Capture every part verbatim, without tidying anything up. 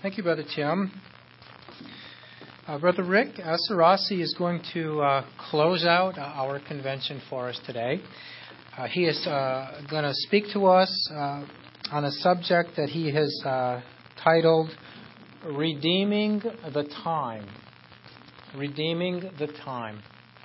Thank you, Brother Tim. Uh, Brother Rick Asarasi is going to uh, close out our convention for us today. Uh, he is uh, going to speak to us uh, on a subject that he has uh, titled Redeeming the Time. Redeeming the Time.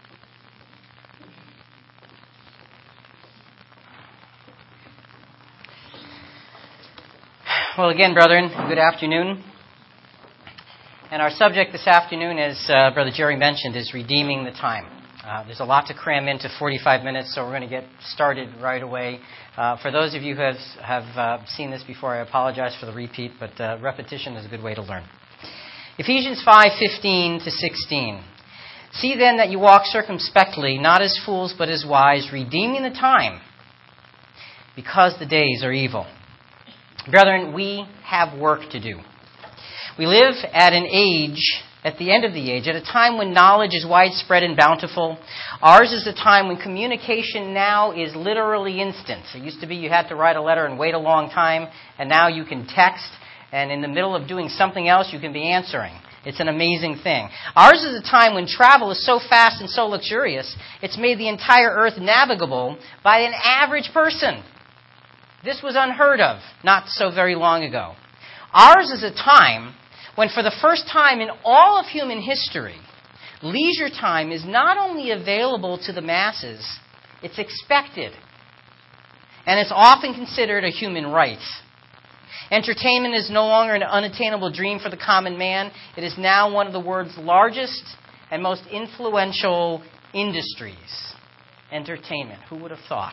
Well, again, brethren, good afternoon. And our subject this afternoon, as uh, Brother Jerry mentioned, is redeeming the time. Uh, there's a lot to cram into forty-five minutes, so we're going to get started right away. Uh, for those of you who have, have uh, seen this before, I apologize for the repeat, but uh, repetition is a good way to learn. Ephesians five fifteen to sixteen. See then that you walk circumspectly, not as fools, but as wise, redeeming the time, because the days are evil. Brethren, we have work to do. We live at an age, at the end of the age, at a time when knowledge is widespread and bountiful. Ours is a time when communication now is literally instant. It used to be you had to write a letter and wait a long time, and now you can text, and in the middle of doing something else, you can be answering. It's an amazing thing. Ours is a time when travel is so fast and so luxurious, it's made the entire earth navigable by an average person. This was unheard of not so very long ago. Ours is a time when for the first time in all of human history, leisure time is not only available to the masses, it's expected. And it's often considered a human right. Entertainment is no longer an unattainable dream for the common man. It is now one of the world's largest and most influential industries. Entertainment. Who would have thought?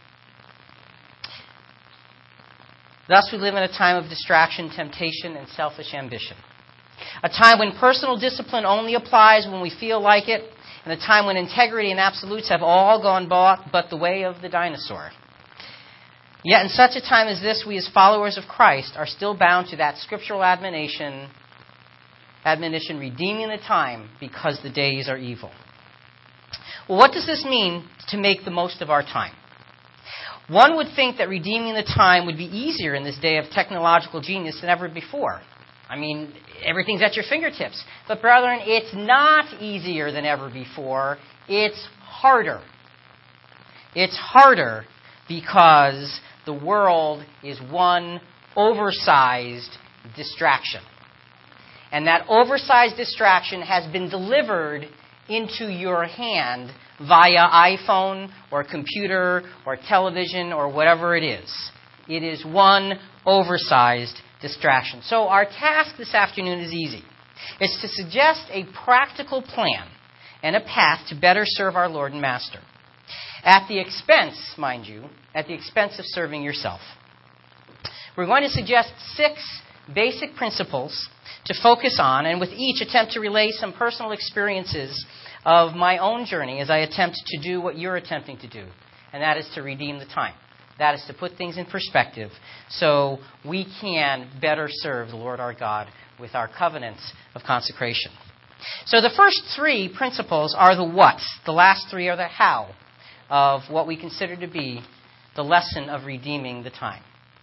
Thus, we live in a time of distraction, temptation, and selfish ambition. A time when personal discipline only applies when we feel like it, and a time when integrity and absolutes have all gone but the way of the dinosaur. Yet in such a time as this, we as followers of Christ are still bound to that scriptural admonition, admonition, redeeming the time because the days are evil. Well, what does this mean to make the most of our time? One would think that redeeming the time would be easier in this day of technological genius than ever before. I mean, everything's at your fingertips. But brethren, it's not easier than ever before. It's harder. It's harder because the world is one oversized distraction. And that oversized distraction has been delivered into your hand via iPhone or computer or television or whatever it is. It is one oversized distraction. So our task this afternoon is easy. It's to suggest a practical plan and a path to better serve our Lord and Master. At the expense, mind you, at the expense of serving yourself. We're going to suggest six basic principles to focus on, and with each attempt to relay some personal experiences of my own journey as I attempt to do what you're attempting to do, and that is to redeem the time. That is to put things in perspective so we can better serve the Lord our God with our covenants of consecration. So the first three principles are the what. The last three are the how of what we consider to be the lesson of redeeming the time.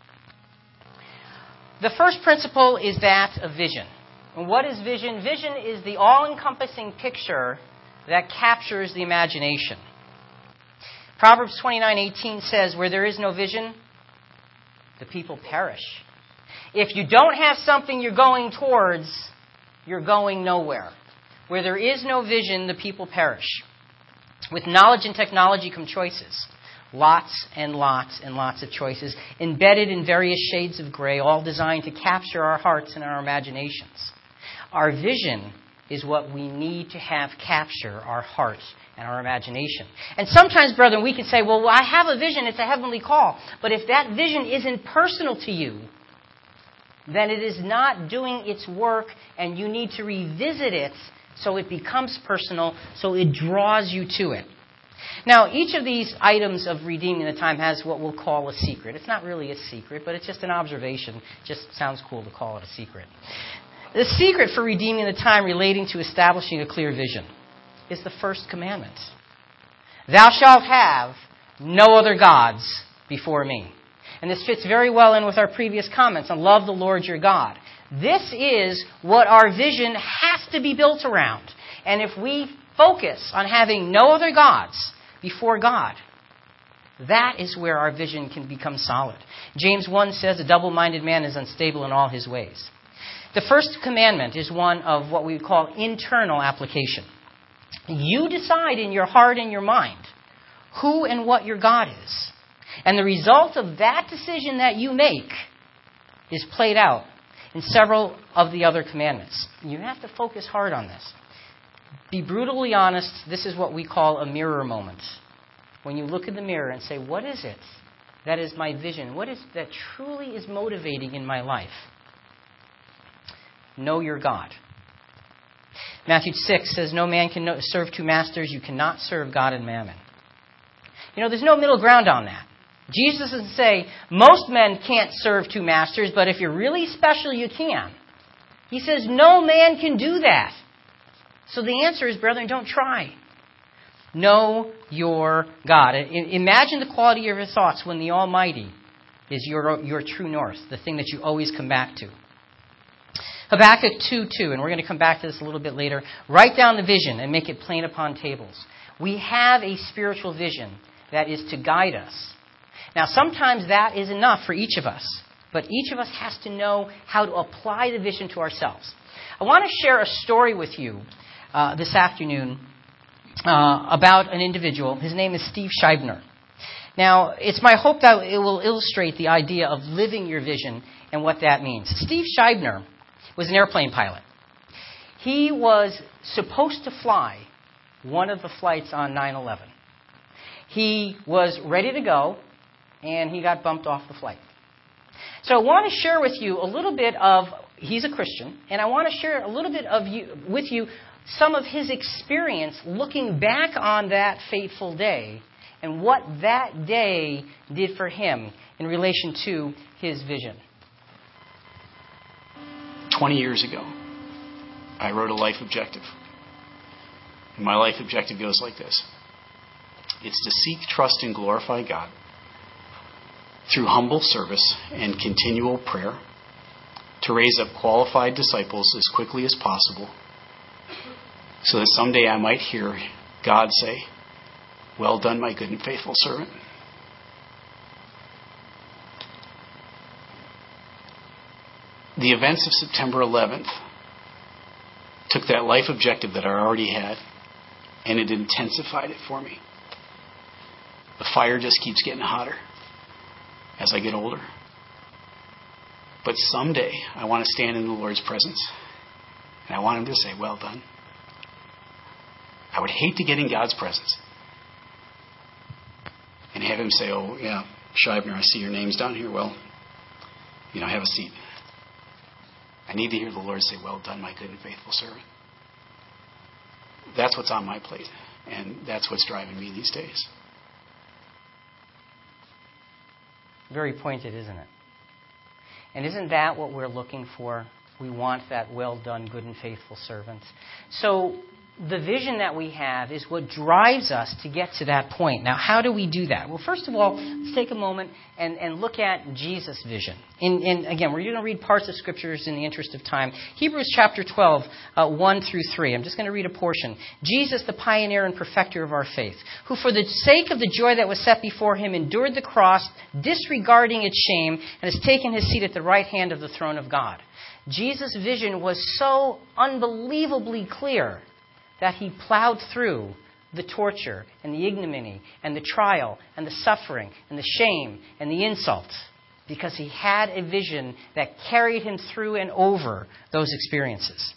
The first principle is that of vision. And what is vision? Vision is the all-encompassing picture that captures the imagination. Proverbs twenty-nine eighteen says, where there is no vision, the people perish. If you don't have something you're going towards, you're going nowhere. Where there is no vision, the people perish. With knowledge and technology come choices. Lots and lots and lots of choices, embedded in various shades of gray, all designed to capture our hearts and our imaginations. Our vision is what we need to have capture our heart and our imagination. And sometimes, brethren, we can say, well, I have a vision, it's a heavenly call. But if that vision isn't personal to you, then it is not doing its work, and you need to revisit it so it becomes personal, so it draws you to it. Now, each of these items of redeeming the time has what we'll call a secret. It's not really a secret, but it's just an observation. It just sounds cool to call it a secret. The secret for redeeming the time relating to establishing a clear vision is the first commandment. Thou shalt have no other gods before me. And this fits very well in with our previous comments on love the Lord your God. This is what our vision has to be built around. And if we focus on having no other gods before God, that is where our vision can become solid. James one says, a double-minded man is unstable in all his ways. The first commandment is one of what we call internal application. You decide in your heart and your mind who and what your God is. And the result of that decision that you make is played out in several of the other commandments. You have to focus hard on this. Be brutally honest. This is what we call a mirror moment. When you look in the mirror and say, what is it that is my vision? What is that truly is motivating in my life? Know your God. Matthew six says, no man can serve two masters. You cannot serve God and mammon. You know, there's no middle ground on that. Jesus doesn't say, most men can't serve two masters, but if you're really special, you can. He says, no man can do that. So the answer is, brethren, don't try. Know your God. Imagine the quality of your thoughts when the Almighty is your, your true north, the thing that you always come back to. Habakkuk two two, and we're going to come back to this a little bit later. Write down the vision and make it plain upon tables. We have a spiritual vision that is to guide us. Now, sometimes that is enough for each of us, but each of us has to know how to apply the vision to ourselves. I want to share a story with you uh, this afternoon uh, about an individual. His name is Steve Scheibner. Now, it's my hope that it will illustrate the idea of living your vision and what that means. Steve Scheibner was an airplane pilot. He was supposed to fly one of the flights on nine eleven. He was ready to go, and he got bumped off the flight. So I want to share with you a little bit of, he's a Christian, and I want to share a little bit of you, with you some of his experience looking back on that fateful day and what that day did for him in relation to his vision. twenty years ago, I wrote a life objective. And my life objective goes like this. It's to seek, trust, and glorify God through humble service and continual prayer, to raise up qualified disciples as quickly as possible, so that someday I might hear God say, well done, my good and faithful servant. The events of September eleventh took that life objective that I already had, and it intensified it for me. The fire just keeps getting hotter as I get older. But someday I want to stand in the Lord's presence, and I want Him to say, well done. I would hate to get in God's presence and have Him say, oh, yeah, Scheibner, I see your name's down here. Well, you know, have a seat. I need to hear the Lord say, well done, my good and faithful servant. That's what's on my plate, and that's what's driving me these days. Very pointed, isn't it? And isn't that what we're looking for? We want that well done, good and faithful servant. So the vision that we have is what drives us to get to that point. Now, how do we do that? Well, first of all, let's take a moment and, and look at Jesus' vision. In, in, again, we're going to read parts of Scriptures in the interest of time. Hebrews chapter twelve, uh, one through three. I'm just going to read a portion. Jesus, the pioneer and perfecter of our faith, who for the sake of the joy that was set before Him endured the cross, disregarding its shame, and has taken His seat at the right hand of the throne of God. Jesus' vision was so unbelievably clear that He plowed through the torture and the ignominy and the trial and the suffering and the shame and the insult because He had a vision that carried Him through and over those experiences.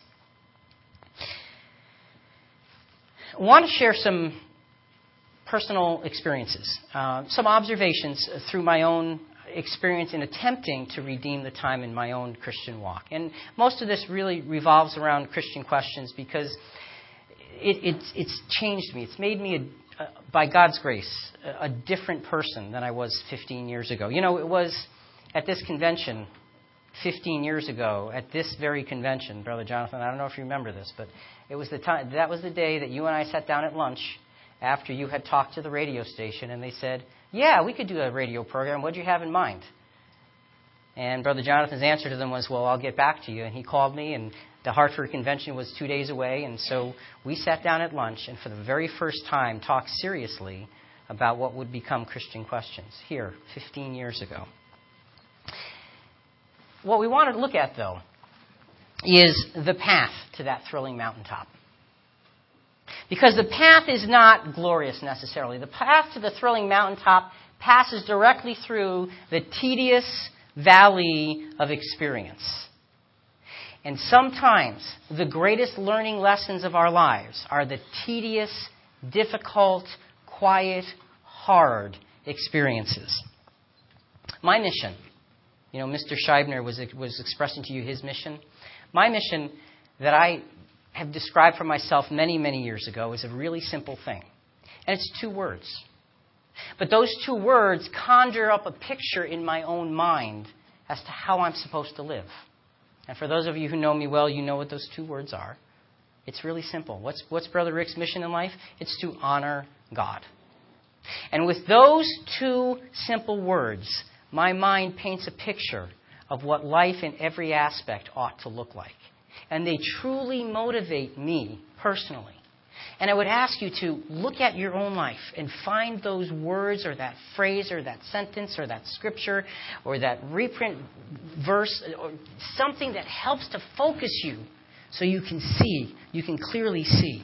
I want to share some personal experiences, uh, some observations through my own experience in attempting to redeem the time in my own Christian walk. And most of this really revolves around Christian questions because It, it's, it's changed me. It's made me, a, uh, by God's grace, a, a different person than I was fifteen years ago. You know, it was at this convention fifteen years ago, at this very convention, Brother Jonathan, I don't know if you remember this, but it was the time, that was the day that you and I sat down at lunch after you had talked to the radio station, and they said, yeah, we could do a radio program. What do you have in mind? And Brother Jonathan's answer to them was, well, I'll get back to you. And he called me, and the Hartford convention was two days away. And so we sat down at lunch and for the very first time talked seriously about what would become Christian Questions here fifteen years ago. What we want to look at, though, is the path to that thrilling mountaintop. Because the path is not glorious necessarily. The path to the thrilling mountaintop passes directly through the tedious valley of experience. And sometimes the greatest learning lessons of our lives are the tedious, difficult, quiet, hard experiences. My mission, you know, Mister Scheibner was, was expressing to you his mission. My mission that I have described for myself many, many years ago is a really simple thing. And it's two words. But those two words conjure up a picture in my own mind as to how I'm supposed to live. And for those of you who know me well, you know what those two words are. It's really simple. What's, what's Brother Rick's mission in life? It's to honor God. And with those two simple words, my mind paints a picture of what life in every aspect ought to look like. And they truly motivate me personally. And I would ask you to look at your own life and find those words or that phrase or that sentence or that scripture or that reprint verse or something that helps to focus you so you can see, you can clearly see.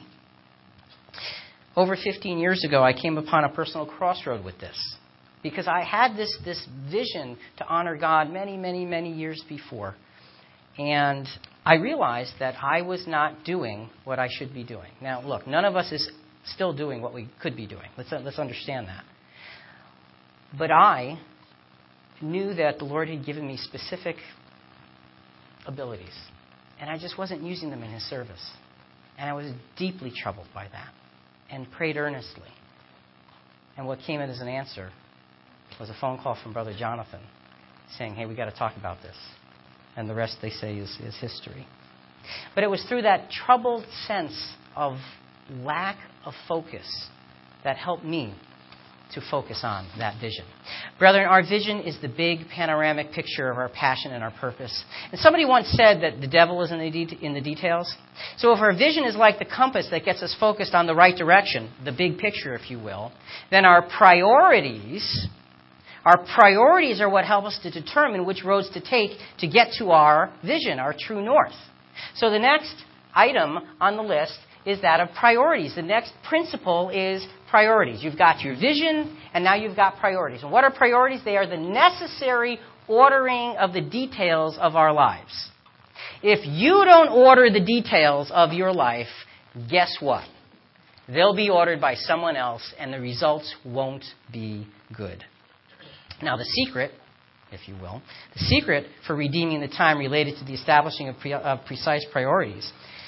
Over fifteen years ago, I came upon a personal crossroad with this because I had this, this vision to honor God many, many, many years before. And I realized that I was not doing what I should be doing. Now, look, none of us is still doing what we could be doing. Let's, let's understand that. But I knew that the Lord had given me specific abilities, and I just wasn't using them in His service. And I was deeply troubled by that and prayed earnestly. And what came in as an answer was a phone call from Brother Jonathan saying, hey, we got to talk about this. And the rest, they say, is, is history. But it was through that troubled sense of lack of focus that helped me to focus on that vision. Brethren, our vision is the big panoramic picture of our passion and our purpose. And somebody once said that the devil is in the, de- in the details. So if our vision is like the compass that gets us focused on the right direction, the big picture, if you will, then our priorities... Our priorities are what help us to determine which roads to take to get to our vision, our true north. So the next item on the list is that of priorities. The next principle is priorities. You've got your vision, and now you've got priorities. And what are priorities? They are the necessary ordering of the details of our lives. If you don't order the details of your life, guess what? They'll be ordered by someone else, and the results won't be good. Now, the secret, if you will, the secret for redeeming the time related to the establishing of, pre- of precise priorities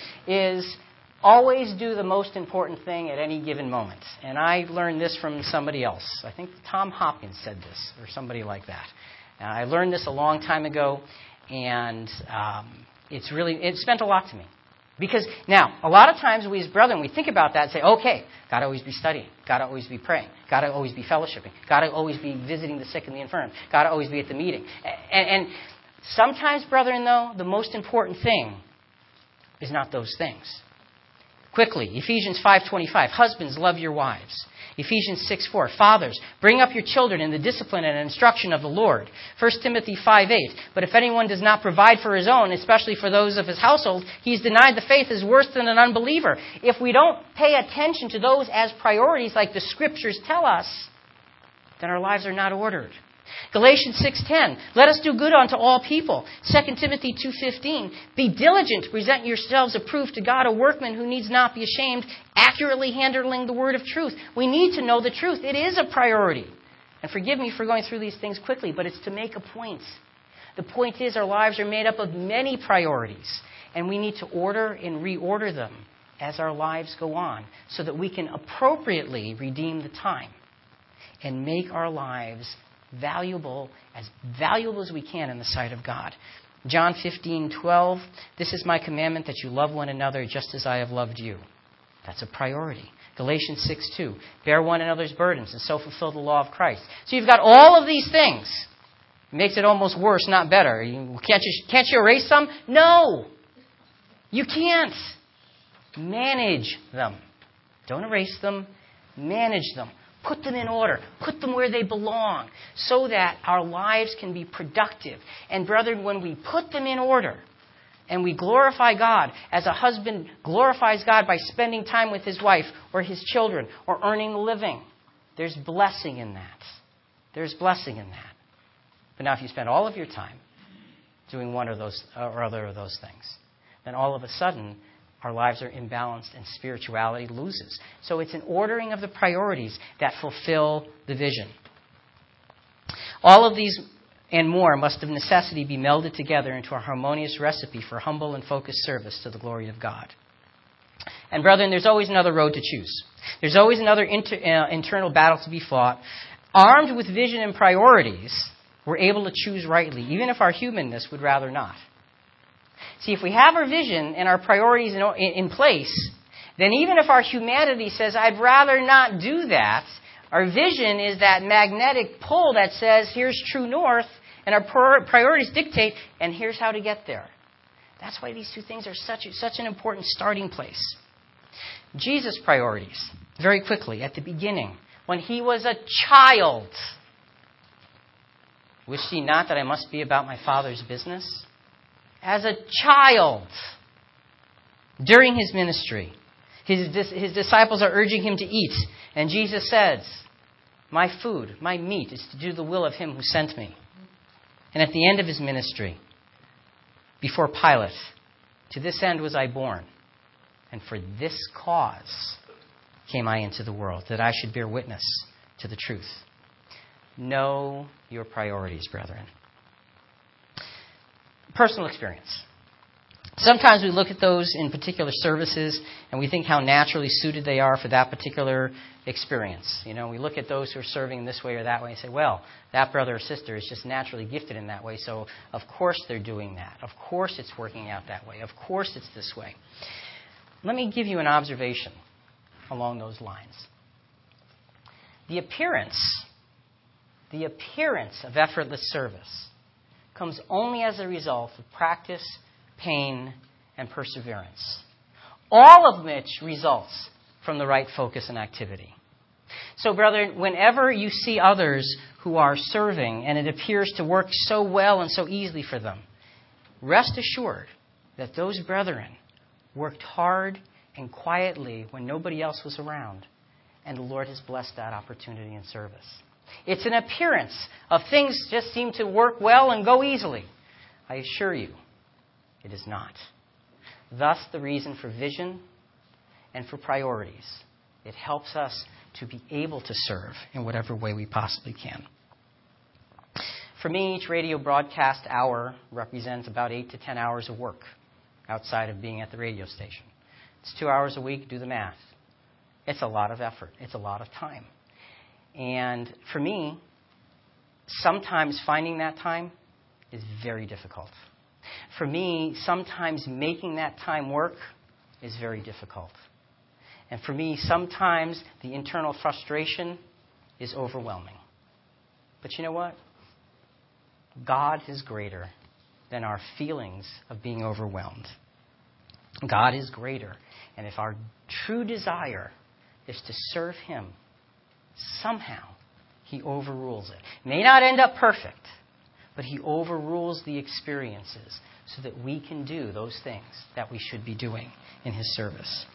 is always do the most important thing at any given moment. And I learned this from somebody else. I think Tom Hopkins said this, or somebody like that. And I learned this a long time ago, and um, it's really, it's meant a lot to me. Because now, a lot of times we as brethren, we think about that and say, okay, got to always be studying, got to always be praying, got to always be fellowshipping, got to always be visiting the sick and the infirm, got to always be at the meeting. And, and sometimes, brethren, though, the most important thing is not those things. Quickly, Ephesians five twenty-five, husbands, love your wives. Ephesians six four, fathers, bring up your children in the discipline and instruction of the Lord. First Timothy five eight, but if anyone does not provide for his own, especially for those of his household, he's denied the faith, is worse than an unbeliever. If we don't pay attention to those as priorities like the Scriptures tell us, then our lives are not ordered. Galatians six ten, let us do good unto all people. Second Timothy two fifteen, be diligent, present yourselves approved to God, a workman who needs not be ashamed, accurately handling the word of truth. We need to know the truth. It is a priority. And forgive me for going through these things quickly, but it's to make a point. The point is our lives are made up of many priorities, and we need to order and reorder them as our lives go on so that we can appropriately redeem the time and make our lives valuable, as valuable as we can in the sight of God. John fifteen twelve, this is my commandment that you love one another just as I have loved you. That's a priority. Galatians six two, bear one another's burdens and so fulfill the law of Christ. So you've got all of these things It makes it almost worse, not better. You, can't you can't you erase some? No. You can't. Manage them. Don't erase them. Manage them. Put them in order. Put them where they belong so that our lives can be productive. And brethren, when we put them in order and we glorify God as a husband glorifies God by spending time with his wife or his children or earning a living, there's blessing in that. There's blessing in that. But now if you spend all of your time doing one or those or other of those things, then all of a sudden our lives are imbalanced and spirituality loses. So it's an ordering of the priorities that fulfill the vision. All of these and more must of necessity be melded together into a harmonious recipe for humble and focused service to the glory of God. And brethren, there's always another road to choose. There's always another inter, uh, internal battle to be fought. Armed with vision and priorities, we're able to choose rightly, even if our humanness would rather not. See, if we have our vision and our priorities in, in place, then even if our humanity says, I'd rather not do that, our vision is that magnetic pull that says, here's true north, and our priorities dictate, and here's how to get there. That's why these two things are such, such an important starting place. Jesus' priorities, very quickly, at the beginning, when he was a child, wished ye not that I must be about my Father's business? As a child, during his ministry, his, his disciples are urging him to eat. And Jesus says, my food, my meat, is to do the will of him who sent me. And at the end of his ministry, before Pilate, to this end was I born. And for this cause came I into the world, that I should bear witness to the truth. Know your priorities, brethren. Personal experience. Sometimes we look at those in particular services and we think how naturally suited they are for that particular experience. You know, we look at those who are serving this way or that way and say, well, that brother or sister is just naturally gifted in that way, so of course they're doing that. Of course it's working out that way. Of course it's this way. Let me give you an observation along those lines. The appearance, the appearance of effortless service comes only as a result of practice, pain, and perseverance, all of which results from the right focus and activity. So, brethren, whenever you see others who are serving and it appears to work so well and so easily for them, rest assured that those brethren worked hard and quietly when nobody else was around, and the Lord has blessed that opportunity and service. It's an appearance of things just seem to work well and go easily. I assure you, it is not. Thus, the reason for vision and for priorities. It helps us to be able to serve in whatever way we possibly can. For me, each radio broadcast hour represents about eight to ten hours of work outside of being at the radio station. It's two hours a week. Do the math. It's a lot of effort. It's a lot of time. And for me, sometimes finding that time is very difficult. For me, sometimes making that time work is very difficult. And for me, sometimes the internal frustration is overwhelming. But you know what? God is greater than our feelings of being overwhelmed. God is greater. And if our true desire is to serve Him, somehow He overrules it. It may not end up perfect, but He overrules the experiences so that we can do those things that we should be doing in His service.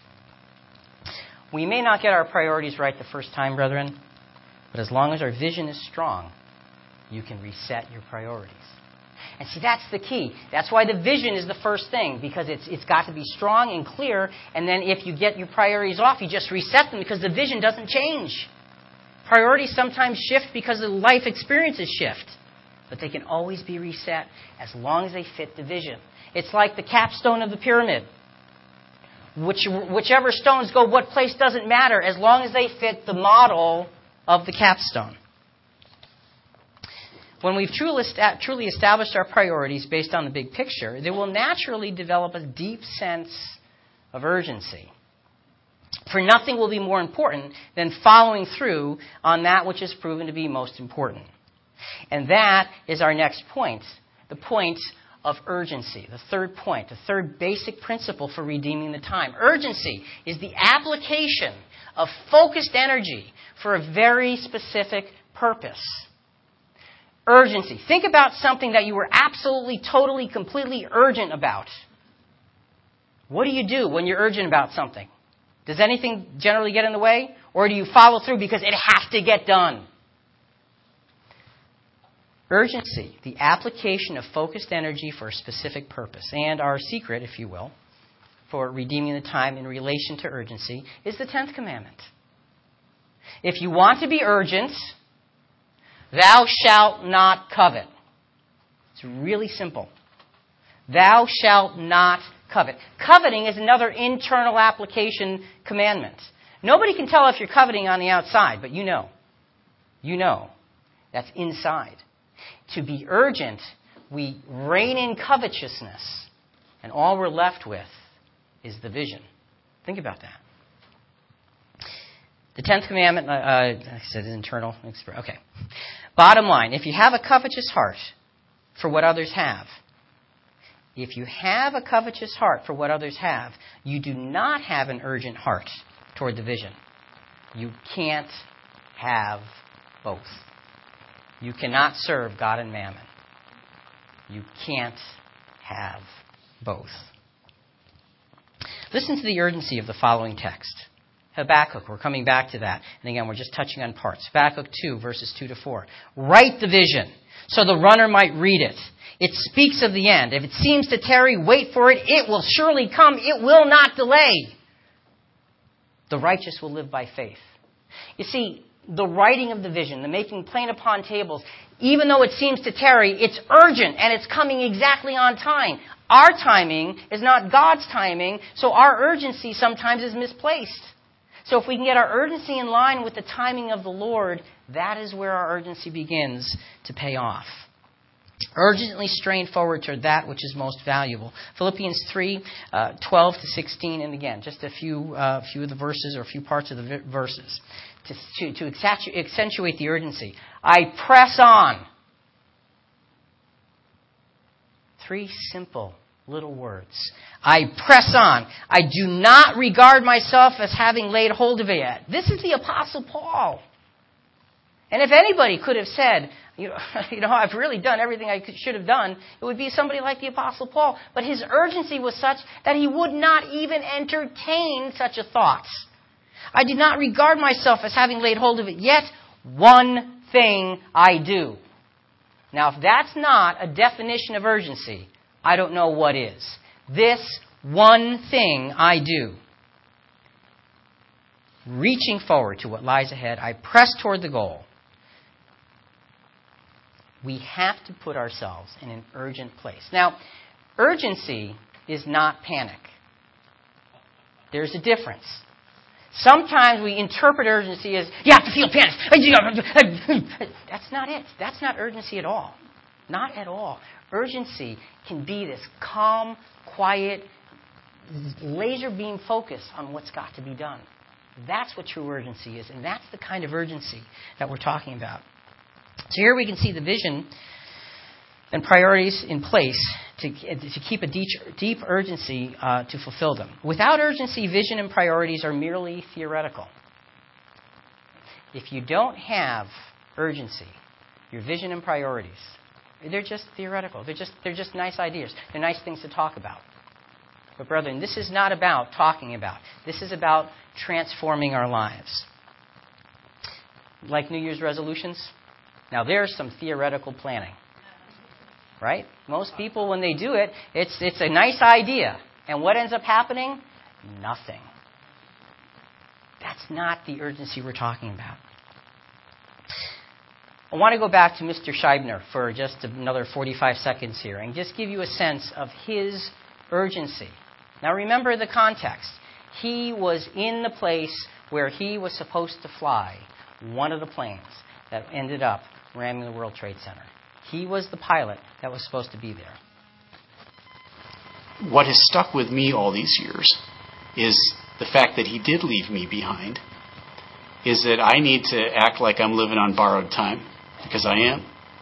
We may not get our priorities right the first time, brethren, but as long as our vision is strong, you can reset your priorities. And see, that's the key. That's why the vision is the first thing, because it's it's got to be strong and clear, and then if you get your priorities off, you just reset them because the vision doesn't change. Priorities sometimes shift because the life experiences shift, but they can always be reset as long as they fit the vision. It's like the capstone of the pyramid. Which, whichever stones go what place doesn't matter as long as they fit the model of the capstone. When we've truly, truly established our priorities based on the big picture, they will naturally develop a deep sense of urgency. For nothing will be more important than following through on that which is proven to be most important. And that is our next point, the point of urgency, the third point, the third basic principle for redeeming the time. Urgency is the application of focused energy for a very specific purpose. Urgency. Think about something that you were absolutely, totally, completely urgent about. What do you do when you're urgent about something? Does anything generally get in the way? Or do you follow through because it has to get done? Urgency, the application of focused energy for a specific purpose. And our secret, if you will, for redeeming the time in relation to urgency is the tenth commandment. If you want to be urgent, thou shalt not covet. It's really simple. Thou shalt not covet. Coveting is another internal application commandment. Nobody can tell if you're coveting on the outside, but you know. You know. That's inside. To be urgent, we rein in covetousness, and all we're left with is the vision. Think about that. The tenth commandment, uh, I said internal. Okay. Bottom line, if you have a covetous heart for what others have, if you have a covetous heart for what others have, you do not have an urgent heart toward the vision. You can't have both. You cannot serve God and mammon. You can't have both. Listen to the urgency of the following text. Habakkuk, we're coming back to that. And again, we're just touching on parts. Habakkuk two, verses two to four. Write the vision, so the runner might read it. It speaks of the end. If it seems to tarry, wait for it. It will surely come. It will not delay. The righteous will live by faith. You see, the writing of the vision, the making plain upon tables, even though it seems to tarry, it's urgent and it's coming exactly on time. Our timing is not God's timing, so our urgency sometimes is misplaced. So if we can get our urgency in line with the timing of the Lord, that is where our urgency begins to pay off. Urgently strain forward toward that which is most valuable. Philippians three, uh, twelve to sixteen, and again, just a few uh, few of the verses or a few parts of the vi- verses to, to, to accentuate the urgency. I press on. Three simple little words. I press on. I do not regard myself as having laid hold of it yet. This is the Apostle Paul. And if anybody could have said, you know, you know, I've really done everything I could, should have done, it would be somebody like the Apostle Paul. But his urgency was such that he would not even entertain such a thought. I do not regard myself as having laid hold of it yet. One thing I do. Now, if that's not a definition of urgency, I don't know what is. This one thing I do. Reaching forward to what lies ahead, I press toward the goal. We have to put ourselves in an urgent place. Now, urgency is not panic. There's a difference. Sometimes we interpret urgency as, you have to feel panic. That's not it. That's not urgency at all. Not at all. Urgency can be this calm, quiet, laser beam focus on what's got to be done. That's what true urgency is, and that's the kind of urgency that we're talking about. So here we can see the vision and priorities in place to, to keep a deep, deep urgency uh, to fulfill them. Without urgency, vision and priorities are merely theoretical. If you don't have urgency, your vision and priorities, they're just theoretical. They're just, they're just nice ideas. They're nice things to talk about. But brethren, this is not about talking about. This is about transforming our lives. Like New Year's resolutions? Now, there's some theoretical planning. Right? Most people, when they do it, it's it's a nice idea. And what ends up happening? Nothing. That's not the urgency we're talking about. I want to go back to Mister Scheibner for just another forty-five seconds here and just give you a sense of his urgency. Now, remember the context. He was in the place where he was supposed to fly one of the planes that ended up ramming the World Trade Center. He was the pilot that was supposed to be there. What has stuck with me all these years is the fact that he did leave me behind, is that I need to act like I'm living on borrowed time, because I am.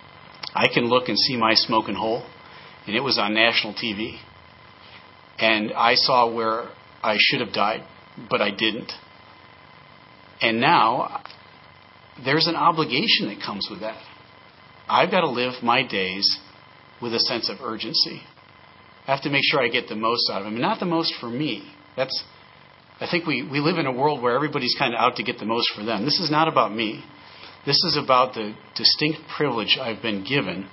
I can look and see my smoking hole, and it was on national T V. And I saw where I should have died, but I didn't. And now, there's an obligation that comes with that. I've got to live my days with a sense of urgency. I have to make sure I get the most out of them. And not the most for me. That's, I think we, we live in a world where everybody's kind of out to get the most for them. This is not about me. This is about the distinct privilege I've been given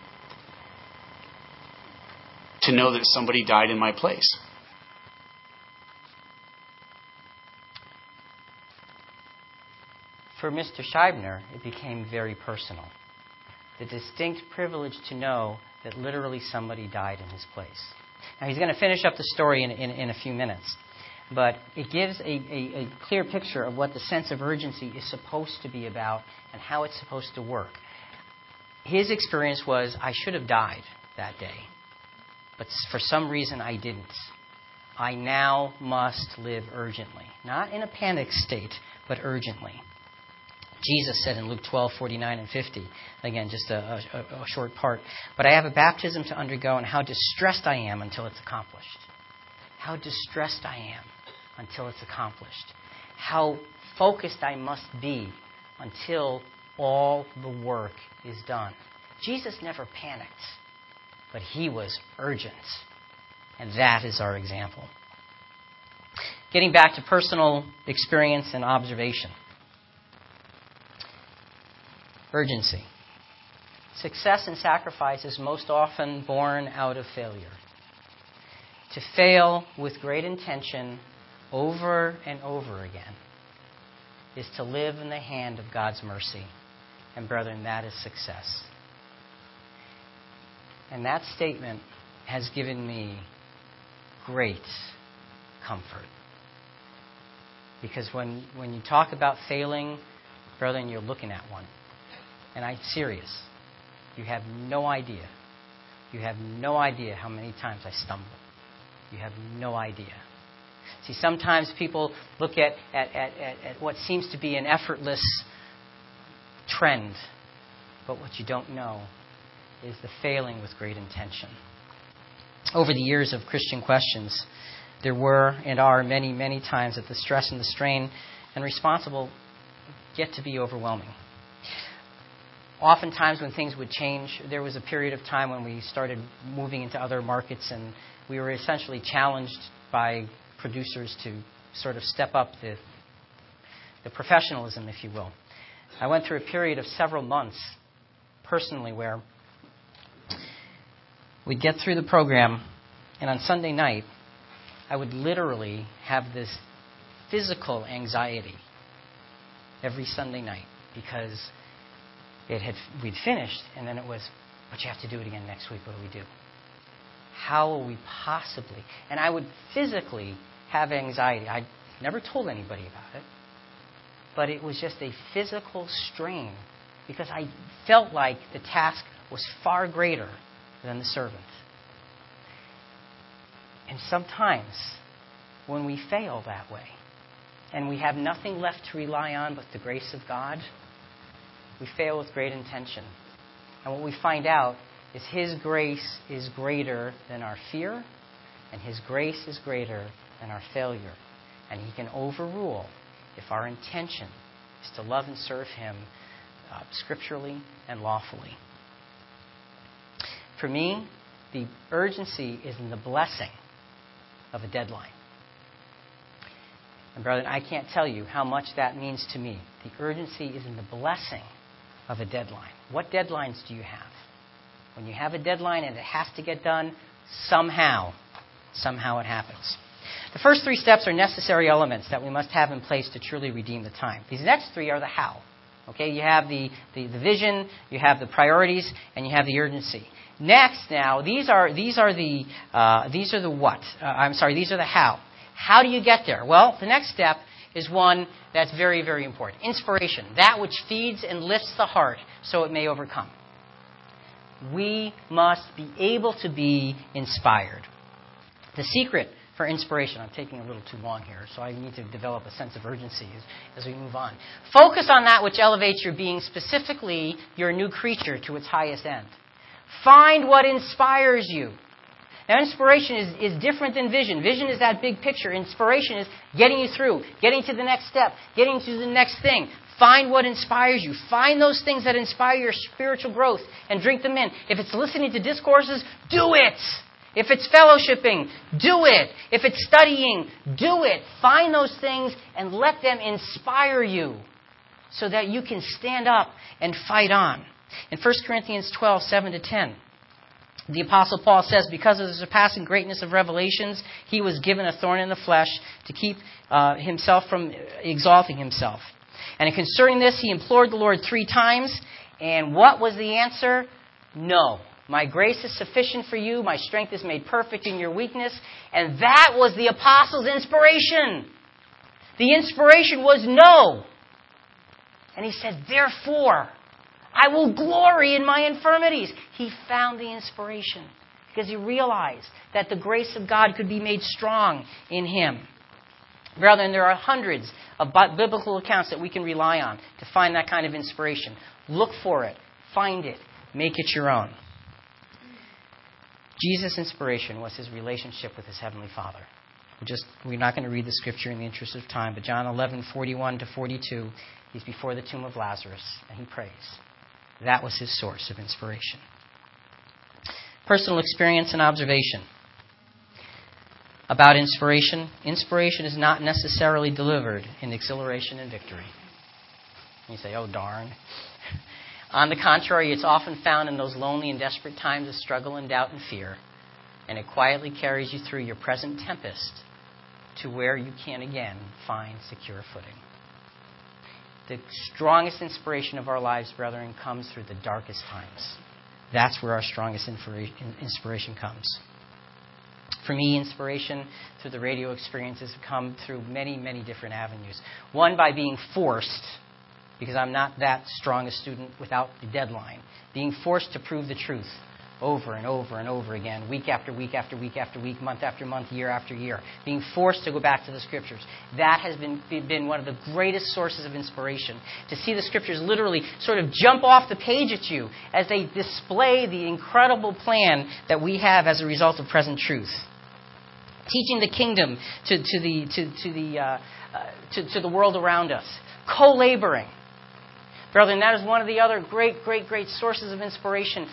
to know that somebody died in my place. For Mister Scheibner, it became very personal. The distinct privilege to know that literally somebody died in his place. Now, he's going to finish up the story in, in, in a few minutes. But it gives a, a, a clear picture of what the sense of urgency is supposed to be about and how it's supposed to work. His experience was, I should have died that day. But for some reason, I didn't. I now must live urgently. Not in a panic state, but urgently. Jesus said in Luke twelve, forty-nine and fifty, again, just a, a, a short part, but I have a baptism to undergo, and how distressed I am until it's accomplished. How distressed I am until it's accomplished. How focused I must be until all the work is done. Jesus never panicked, but he was urgent. And that is our example. Getting back to personal experience and observation. Urgency. Success and sacrifice is most often born out of failure. To fail with great intention over and over again is to live in the hand of God's mercy. And brethren, that is success. And that statement has given me great comfort. Because when, when you talk about failing, brethren, you're looking at one. And I'm serious. You have no idea. You have no idea how many times I stumble. You have no idea. See, sometimes people look at, at, at, at, at what seems to be an effortless trend. But what you don't know is the failing with great intention. Over the years of Christian Questions, there were and are many, many times that the stress and the strain and responsible get to be overwhelming. Oftentimes when things would change, there was a period of time when we started moving into other markets, and we were essentially challenged by producers to sort of step up the, the professionalism, if you will. I went through a period of several months, personally, where we'd get through the program, and on Sunday night, I would literally have this physical anxiety every Sunday night, because It had we'd finished, and then it was, but you have to do it again next week. What do we do? How will we possibly? And I would physically have anxiety. I never told anybody about it, but it was just a physical strain because I felt like the task was far greater than the servant. And sometimes when we fail that way, and we have nothing left to rely on but the grace of God, we fail with great intention. And what we find out is His grace is greater than our fear, and His grace is greater than our failure. And He can overrule if our intention is to love and serve Him uh, scripturally and lawfully. For me, the urgency is in the blessing of a deadline. And brethren, I can't tell you how much that means to me. The urgency is in the blessing of a deadline. What deadlines do you have? When you have a deadline and it has to get done, somehow, somehow it happens. The first three steps are necessary elements that we must have in place to truly redeem the time. These next three are the how. Okay, you have the, the, the vision, you have the priorities, and you have the urgency. Next, now, these are these are the uh, these are the what? Uh, I'm sorry, these are the how. How do you get there? Well, the next step is one that's very, very important. Inspiration, that which feeds and lifts the heart so it may overcome. We must be able to be inspired. The secret for inspiration, I'm taking a little too long here, so I need to develop a sense of urgency as, as we move on. Focus on that which elevates your being, specifically your new creature, to its highest end. Find what inspires you. Now, inspiration is, is different than vision. Vision is that big picture. Inspiration is getting you through, getting to the next step, getting to the next thing. Find what inspires you. Find those things that inspire your spiritual growth and drink them in. If it's listening to discourses, do it. If it's fellowshipping, do it. If it's studying, do it. Find those things and let them inspire you so that you can stand up and fight on. In First Corinthians twelve, seven to ten, the Apostle Paul says, because of the surpassing greatness of revelations, he was given a thorn in the flesh to keep uh, himself from exalting himself. And concerning this, he implored the Lord three times. And what was the answer? No. My grace is sufficient for you. My strength is made perfect in your weakness. And that was the apostle's inspiration. The inspiration was no. And he said, therefore, I will glory in my infirmities. He found the inspiration because he realized that the grace of God could be made strong in him. Brethren, there are hundreds of biblical accounts that we can rely on to find that kind of inspiration. Look for it. Find it. Make it your own. Jesus' inspiration was his relationship with his Heavenly Father. We're, just, we're not going to read the scripture in the interest of time, but John eleven, forty-one to forty-two, he's before the tomb of Lazarus, and he prays. That was his source of inspiration. Personal experience and observation. About inspiration, inspiration is not necessarily delivered in exhilaration and victory. You say, oh, darn. On the contrary, it's often found in those lonely and desperate times of struggle and doubt and fear, and it quietly carries you through your present tempest to where you can again find secure footing. The strongest inspiration of our lives, brethren, comes through the darkest times. That's where our strongest inspiration comes. For me, inspiration through the radio experiences have come through many, many different avenues. One, by being forced, because I'm not that strong a student without the deadline, being forced to prove the truth over and over and over again, week after week after week after week, month after month, year after year, being forced to go back to the Scriptures. That has been, been one of the greatest sources of inspiration, to see the Scriptures literally sort of jump off the page at you as they display the incredible plan that we have as a result of present truth. Teaching the kingdom to, to, the, to, to, the, uh, uh, to, to the world around us. Co-laboring. Brethren, that is one of the other great, great, great sources of inspiration.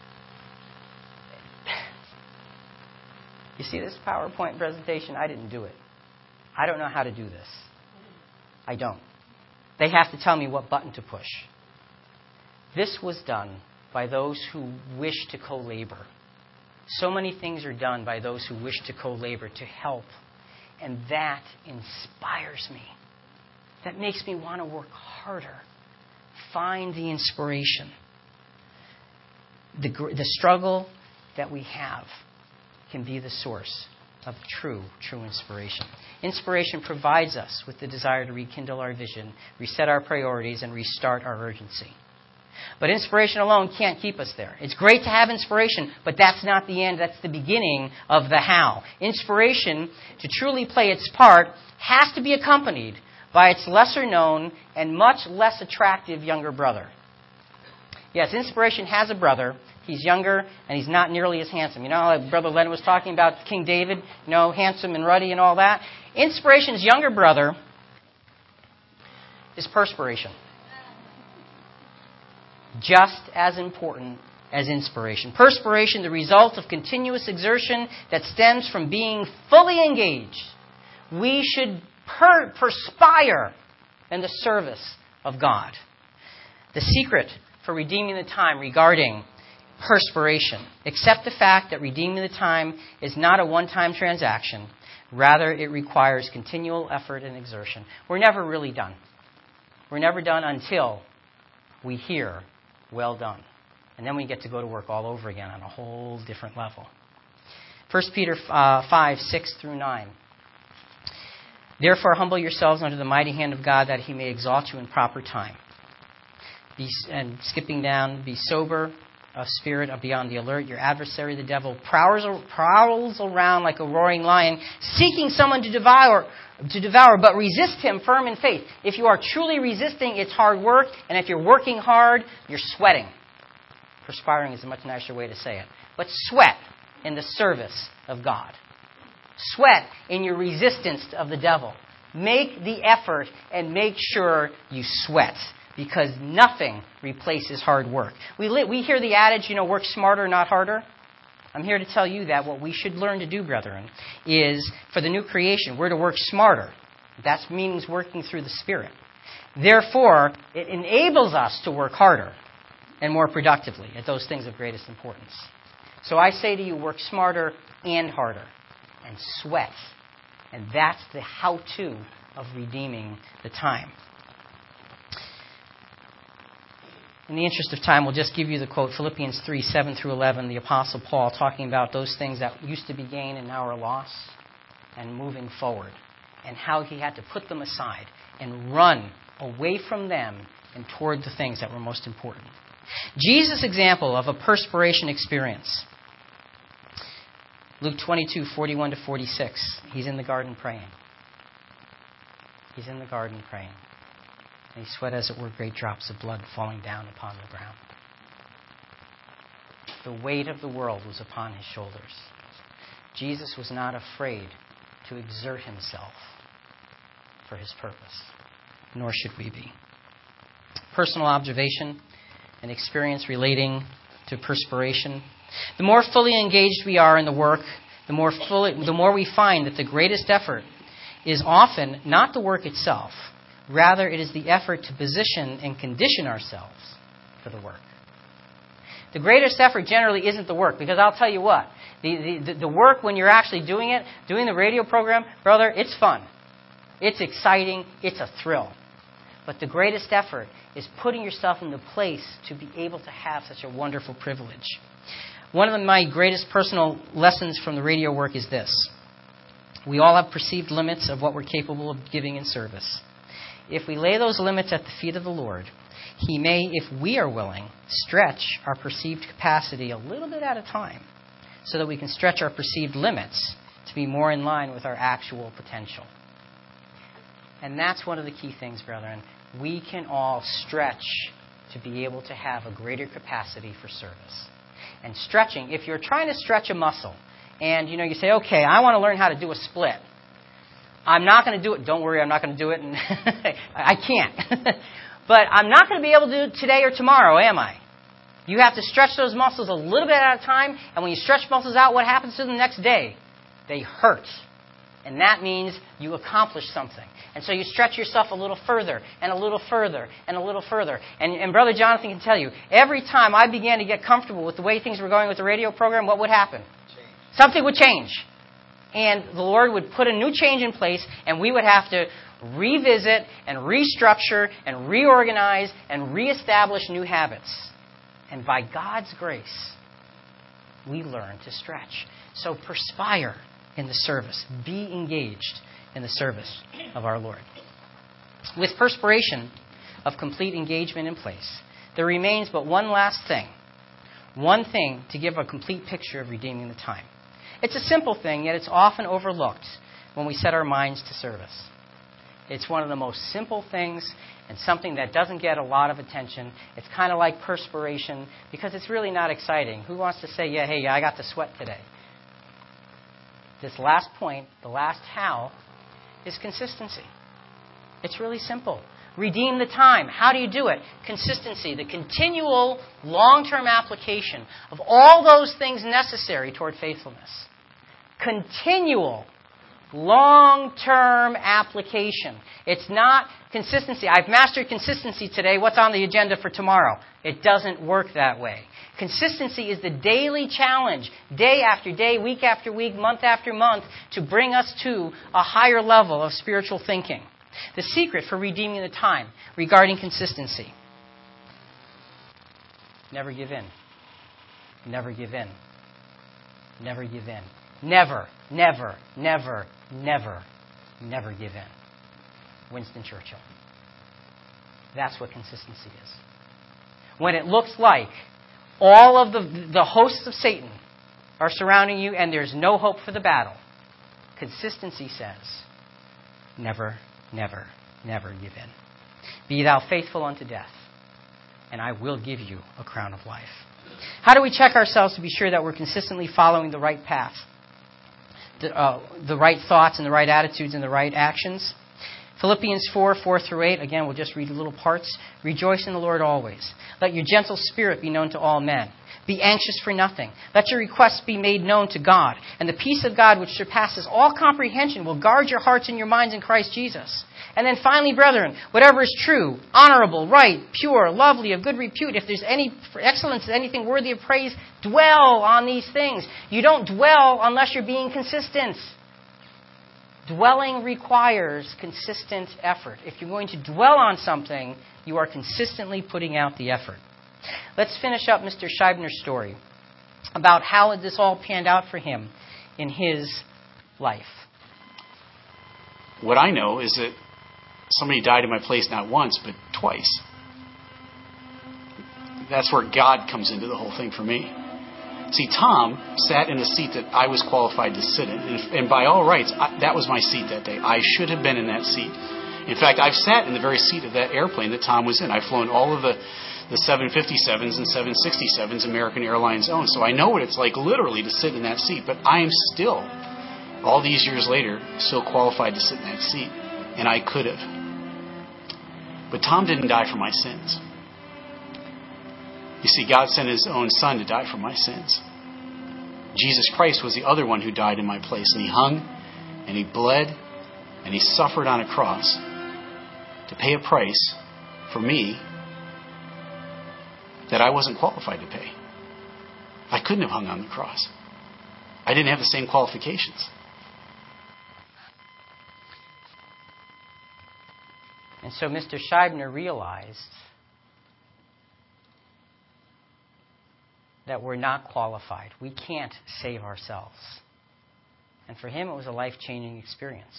You see this PowerPoint presentation? I didn't do it. I don't know how to do this. I don't. They have to tell me what button to push. This was done by those who wish to co-labor. So many things are done by those who wish to co-labor, to help. And that inspires me. That makes me want to work harder. Find the inspiration. The, the struggle that we have can be the source of true, true inspiration. Inspiration provides us with the desire to rekindle our vision, reset our priorities, and restart our urgency. But inspiration alone can't keep us there. It's great to have inspiration, but that's not the end. That's the beginning of the how. Inspiration, to truly play its part, has to be accompanied by its lesser known and much less attractive younger brother. Yes, inspiration has a brother. He's younger, and he's not nearly as handsome. You know, like Brother Len was talking about King David, you know, handsome and ruddy and all that. Inspiration's younger brother is perspiration. Just as important as inspiration. Perspiration, the result of continuous exertion that stems from being fully engaged. We should per- perspire in the service of God. The secret for redeeming the time regarding perspiration. Accept the fact that redeeming the time is not a one-time transaction. Rather, it requires continual effort and exertion. We're never really done. We're never done until we hear, well done. And then we get to go to work all over again on a whole different level. First Peter uh, five, six through nine. Therefore, humble yourselves under the mighty hand of God, that he may exalt you in proper time. Be, and skipping down, be sober, of spirit, of be on the alert. Your adversary, the devil, prowls, prowls around like a roaring lion, seeking someone to devour, to devour, but resist him firm in faith. If you are truly resisting, it's hard work, and if you're working hard, you're sweating. Perspiring is a much nicer way to say it. But sweat in the service of God. Sweat in your resistance of the devil. Make the effort and make sure you sweat, because nothing replaces hard work. We li- we hear the adage, you know, work smarter, not harder. I'm here to tell you that what we should learn to do, brethren, is for the new creation, we're to work smarter. That means working through the Spirit. Therefore, it enables us to work harder and more productively at those things of greatest importance. So I say to you, work smarter and harder and sweat. And that's the how-to of redeeming the time. In the interest of time, we'll just give you the quote, Philippians three, seven through eleven, the Apostle Paul talking about those things that used to be gain and now are lost, and moving forward, and how he had to put them aside and run away from them and toward the things that were most important. Jesus' example of a perspiration experience. Luke twenty-two, forty-one to forty-six. He's in the garden praying. He's in the garden praying. And he sweat, as it were, great drops of blood falling down upon the ground. The weight of the world was upon his shoulders. Jesus was not afraid to exert himself for his purpose, nor should we be. Personal observation and experience relating to perspiration. The more fully engaged we are in the work, the more fully, the more we find that the greatest effort is often not the work itself. Rather, it is the effort to position and condition ourselves for the work. The greatest effort generally isn't the work, because I'll tell you what, the, the, the work when you're actually doing it, doing the radio program, brother, it's fun. It's exciting. It's a thrill. But the greatest effort is putting yourself in the place to be able to have such a wonderful privilege. One of my greatest personal lessons from the radio work is this. We all have perceived limits of what we're capable of giving in service. If we lay those limits at the feet of the Lord, He may, if we are willing, stretch our perceived capacity a little bit at a time so that we can stretch our perceived limits to be more in line with our actual potential. And that's one of the key things, brethren. We can all stretch to be able to have a greater capacity for service. And stretching, if you're trying to stretch a muscle, and you know you say, okay, I want to learn how to do a split. I'm not going to do it. Don't worry, I'm not going to do it. And I can't. But I'm not going to be able to do it today or tomorrow, am I? You have to stretch those muscles a little bit at a time. And when you stretch muscles out, what happens to them the next day? They hurt. And that means you accomplish something. And so you stretch yourself a little further and a little further and a little further. And, and Brother Jonathan can tell you, every time I began to get comfortable with the way things were going with the radio program, what would happen? Change. Something would change. And the Lord would put a new change in place, and we would have to revisit and restructure and reorganize and reestablish new habits. And by God's grace, we learn to stretch. So perspire in the service. Be engaged in the service of our Lord. With perspiration of complete engagement in place, there remains but one last thing. One thing to give a complete picture of redeeming the time. It's a simple thing, yet it's often overlooked when we set our minds to service. It's one of the most simple things and something that doesn't get a lot of attention. It's kind of like perspiration because it's really not exciting. Who wants to say, yeah, hey, I got to sweat today? This last point, the last how, is consistency. It's really simple. Redeem the time. How do you do it? Consistency, the continual long-term application of all those things necessary toward faithfulness. Continual long-term application. It's not consistency. I've mastered consistency today. What's on the agenda for tomorrow? It doesn't work that way. Consistency is the daily challenge, day after day, week after week, month after month, to bring us to a higher level of spiritual thinking. The secret for redeeming the time regarding consistency. Never give in. Never give in. Never give in. Never, never, never, never, never give in. Winston Churchill. That's what consistency is. When it looks like all of the, the hosts of Satan are surrounding you and there's no hope for the battle, consistency says, never, never, never give in. Be thou faithful unto death, and I will give you a crown of life. How do we check ourselves to be sure that we're consistently following the right path, the, uh, the right thoughts and the right attitudes and the right actions? Philippians four, four through eight, again, we'll just read the little parts. Rejoice in the Lord always. Let your gentle spirit be known to all men. Be anxious for nothing. Let your requests be made known to God. And the peace of God, which surpasses all comprehension, will guard your hearts and your minds in Christ Jesus. And then finally, brethren, whatever is true, honorable, right, pure, lovely, of good repute, if there's any excellence, anything worthy of praise, dwell on these things. You don't dwell unless you're being consistent. Dwelling requires consistent effort. If you're going to dwell on something, you are consistently putting out the effort. Let's finish up Mister Scheibner's story about how this all panned out for him in his life. What I know is that somebody died in my place not once, but twice. That's where God comes into the whole thing for me. See, Tom sat in a seat that I was qualified to sit in. And, and by all rights, I, that was my seat that day. I should have been in that seat. In fact, I've sat in the very seat of that airplane that Tom was in. I've flown all of the, the seven fifty-sevens and seven sixty-sevens American Airlines own. So I know what it's like literally to sit in that seat. But I am still, all these years later, still qualified to sit in that seat. And I could have. But Tom didn't die for my sins. You see, God sent His own Son to die for my sins. Jesus Christ was the other one who died in my place. And He hung, and He bled, and He suffered on a cross to pay a price for me that I wasn't qualified to pay. I couldn't have hung on the cross. I didn't have the same qualifications. And so Mister Scheibner realized that we're not qualified. We can't save ourselves. And for him, it was a life-changing experience.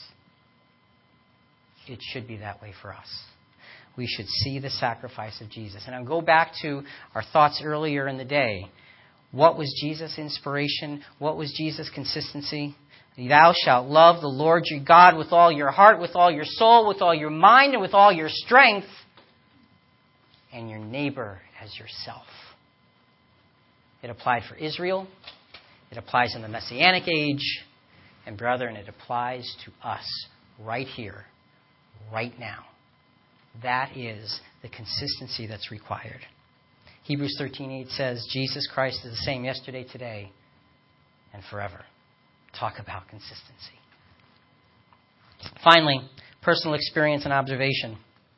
It should be that way for us. We should see the sacrifice of Jesus. And I'll go back to our thoughts earlier in the day. What was Jesus' inspiration? What was Jesus' consistency? Thou shalt love the Lord your God with all your heart, with all your soul, with all your mind, and with all your strength, and your neighbor as yourself. It applied for Israel. It applies in the Messianic age. And brethren, it applies to us right here, right now. That is the consistency that's required. Hebrews thirteen eight says, Jesus Christ is the same yesterday, today, and forever. Talk about consistency. Finally, personal experience and observation.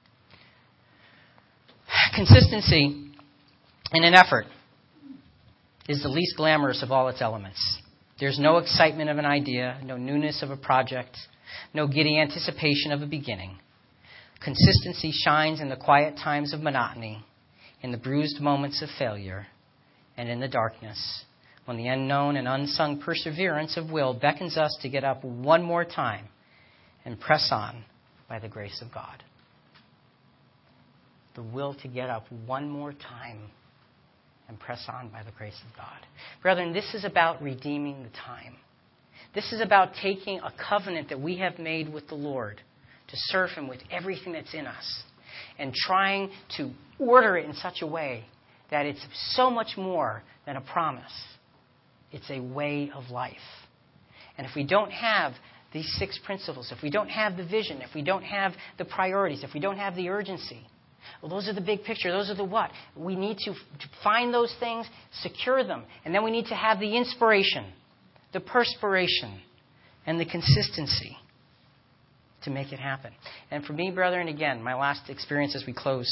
Consistency in an effort is the least glamorous of all its elements. There's no excitement of an idea, no newness of a project, no giddy anticipation of a beginning. Consistency shines in the quiet times of monotony, in the bruised moments of failure, and in the darkness, when the unknown and unsung perseverance of will beckons us to get up one more time and press on by the grace of God. The will to get up one more time and press on by the grace of God. Brethren, this is about redeeming the time. This is about taking a covenant that we have made with the Lord to serve Him with everything that's in us and trying to order it in such a way that it's so much more than a promise. It's a way of life. And if we don't have these six principles, if we don't have the vision, if we don't have the priorities, if we don't have the urgency, well, those are the big picture. Those are the what. We need to find those things, secure them, and then we need to have the inspiration, the perspiration, and the consistency to make it happen. And for me, brethren, again, my last experience as we close,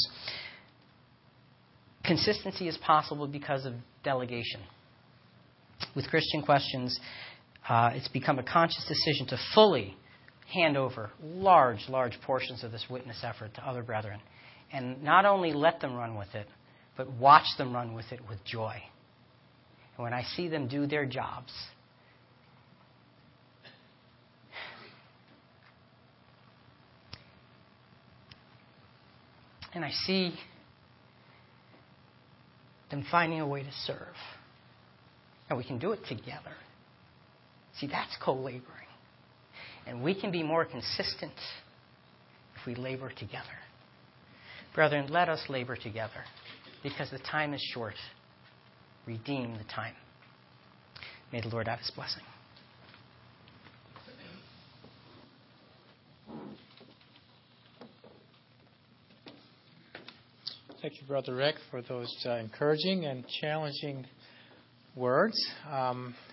consistency is possible because of delegation. With Christian Questions, uh, it's become a conscious decision to fully hand over large, large portions of this witness effort to other brethren. And not only let them run with it, but watch them run with it with joy. And when I see them do their jobs, and I see them finding a way to serve, and we can do it together. See, that's co-laboring. And we can be more consistent if we labor together. Brethren, let us labor together because the time is short. redeem the time. May the Lord have his blessing. Thank you, Brother Rick, for those uh, encouraging and challenging words. Um,